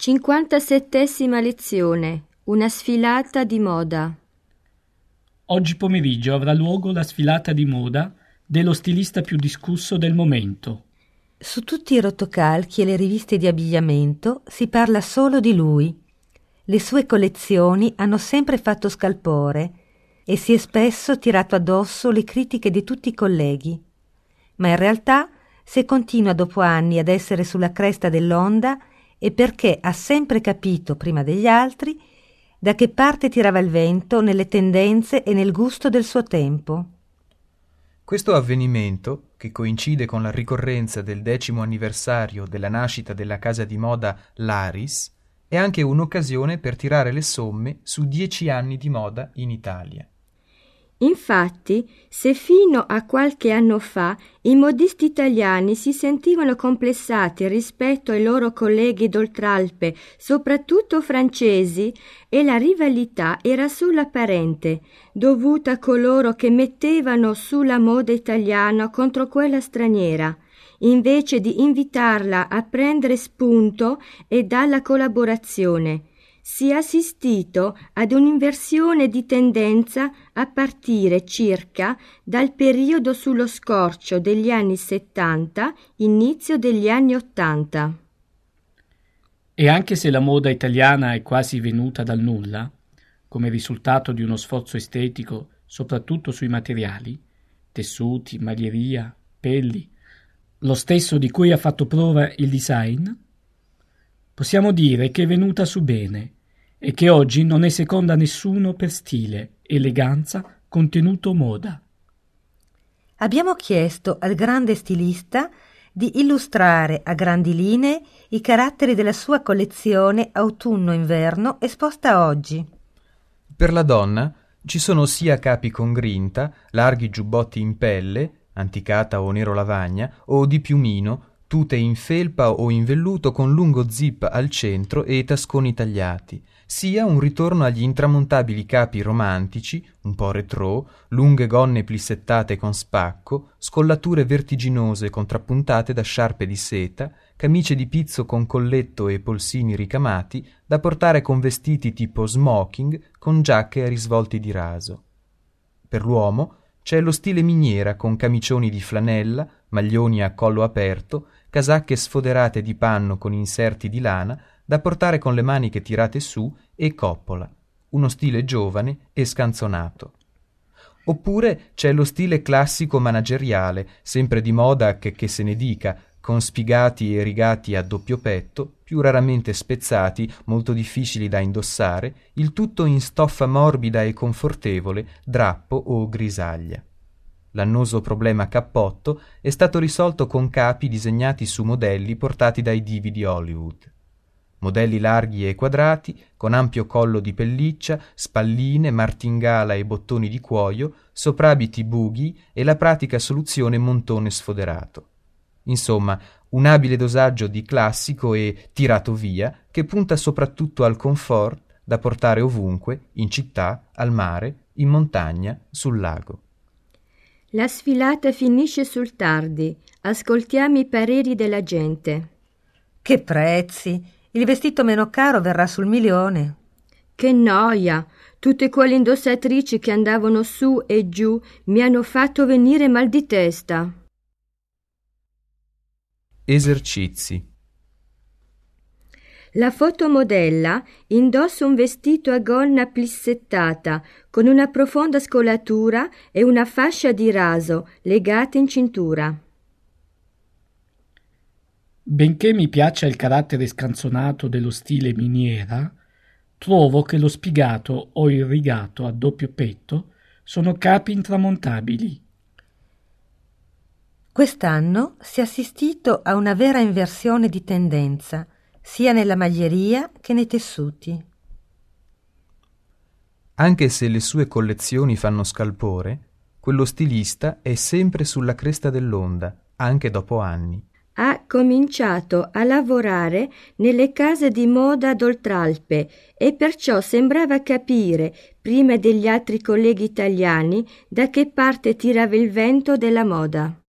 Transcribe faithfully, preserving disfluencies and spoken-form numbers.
cinquantasettesima lezione. Una sfilata di moda. Oggi pomeriggio avrà luogo la sfilata di moda dello stilista più discusso del momento. Su tutti i rotocalchi e le riviste di abbigliamento si parla solo di lui. Le sue collezioni hanno sempre fatto scalpore e si è spesso tirato addosso le critiche di tutti i colleghi. Ma in realtà, se continua dopo anni ad essere sulla cresta dell'onda, è perché ha sempre capito, prima degli altri, da che parte tirava il vento nelle tendenze e nel gusto del suo tempo. Questo avvenimento, che coincide con la ricorrenza del decimo anniversario della nascita della casa di moda Laris, è anche un'occasione per tirare le somme su dieci anni di moda in Italia. Infatti, se fino a qualche anno fa i modisti italiani si sentivano complessati rispetto ai loro colleghi d'Oltralpe, soprattutto francesi, e la rivalità era solo apparente, dovuta a coloro che mettevano su la moda italiana contro quella straniera, invece di invitarla a prendere spunto e dalla collaborazione. Si è assistito ad un'inversione di tendenza a partire circa dal periodo sullo scorcio degli anni settanta, inizio degli anni ottanta. E anche se la moda italiana è quasi venuta dal nulla, come risultato di uno sforzo estetico soprattutto sui materiali, tessuti, maglieria, pelli, lo stesso di cui ha fatto prova il design, possiamo dire che è venuta su bene e che oggi non è seconda a nessuno per stile, eleganza, contenuto, moda. Abbiamo chiesto al grande stilista di illustrare a grandi linee i caratteri della sua collezione autunno-inverno esposta oggi. Per la donna ci sono sia capi con grinta, larghi giubbotti in pelle, anticata o nero lavagna, o di piumino, tute in felpa o in velluto con lungo zip al centro e tasconi tagliati, sia un ritorno agli intramontabili capi romantici, un po' retrò, lunghe gonne plissettate con spacco, scollature vertiginose contrappuntate da sciarpe di seta, camicie di pizzo con colletto e polsini ricamati, da portare con vestiti tipo smoking con giacche a risvolti di raso. Per l'uomo c'è lo stile miniera con camicioni di flanella, maglioni a collo aperto, casacche sfoderate di panno con inserti di lana, da portare con le maniche tirate su e coppola, uno stile giovane e scanzonato. Oppure c'è lo stile classico manageriale, sempre di moda che, che se ne dica, con spigati e rigati a doppio petto, più raramente spezzati, molto difficili da indossare, il tutto in stoffa morbida e confortevole, drappo o grisaglia. L'annoso problema cappotto è stato risolto con capi disegnati su modelli portati dai divi di Hollywood. Modelli larghi e quadrati, con ampio collo di pelliccia, spalline, martingala e bottoni di cuoio, soprabiti bughi e la pratica soluzione montone sfoderato. Insomma, un abile dosaggio di classico e tirato via che punta soprattutto al comfort da portare ovunque, in città, al mare, in montagna, sul lago. La sfilata finisce sul tardi. Ascoltiamo i pareri della gente. Che prezzi! Il vestito meno caro verrà sul milione. Che noia! Tutte quelle indossatrici che andavano su e giù mi hanno fatto venire mal di testa. Esercizi. La fotomodella indossa un vestito a gonna plissettata con una profonda scolatura e una fascia di raso legata in cintura. Benché mi piaccia il carattere scanzonato dello stile miniera, trovo che lo spigato o il rigato a doppio petto sono capi intramontabili. Quest'anno si è assistito a una vera inversione di tendenza, sia nella maglieria che nei tessuti. Anche se le sue collezioni fanno scalpore, quello stilista è sempre sulla cresta dell'onda, anche dopo anni. Ha cominciato a lavorare nelle case di moda d'Oltralpe e perciò sembrava capire, prima degli altri colleghi italiani, da che parte tirava il vento della moda.